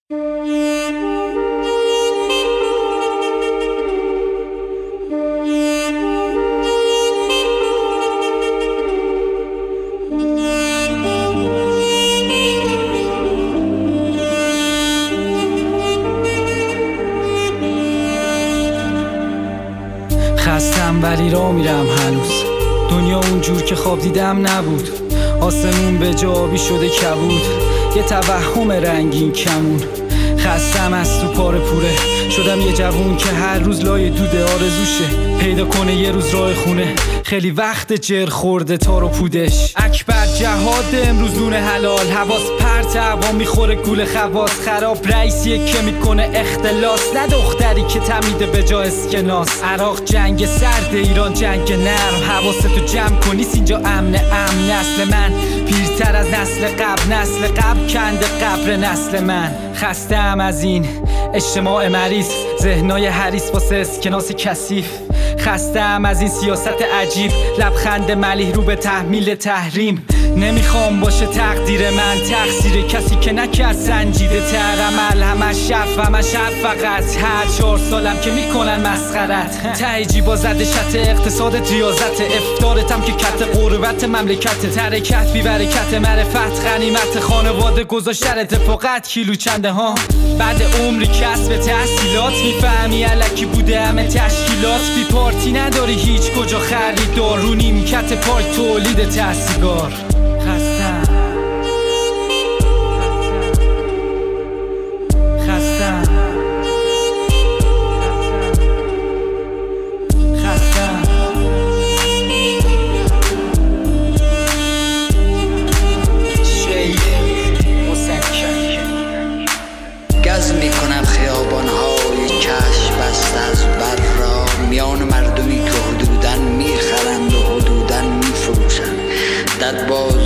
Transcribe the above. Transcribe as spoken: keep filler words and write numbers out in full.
خستم ولی راه میرم هنوز. دنیا اونجور که خواب دیدم نبود. آسمون به جا آبی شده کبود، یه توهم رنگین کمون. خستم از تو پاره پوره، شدم یه جوون که هر روز لای دوده آرزوشه پیدا کنه یه روز راه خونه. خیلی وقت جر خورده تار و پودش. اکبر جهاد امروز نون حلال، حواس پرت هوا میخوره گول خواص. خراب رئیسیه که میکنه اختلاس، نه دختری که تمیده به جا اسکناس. عراق جنگ سرد، ایران جنگ نرم. حواستو جمع کنی اینجا امن امن. نسل من پیرتر از نسل قبل، نسل قبل کنده قبر نسل من. خستم از این اجتماع مریض، ذهنای حریص واسه اسکناس کثیف. خستم از این سیاست عجیب، لبخند ملیح رو به تحمیل تحریم. نمیخوام باشه تقدیر من تقصیر کسی که نکرد سنجیده تر. عمل همش شف همش حرف فقط. هر چهار سالم که میکنن مسخرت. ته جیبا زده شت اقتصاد ریاضت. افطارتم که کت قربت مملکت. ترکت بی برکت معرفت غنیمت. خانواده گذاشتن اتفاقت کیلو چنده ها. بعد عمری کسب تحصیلات میفهمی الکی بوده همه تشکیلات. بی پارتی نداری هیچ کجا خریدار، رو نیمکت پارک تولید تحصیلگار. خستم خستم خستم شیخ مسکن گز میکنم خیابانهای کشف بست از بر را. میان مردمی که حدودن میخرند و حدودن میفروشند. در باز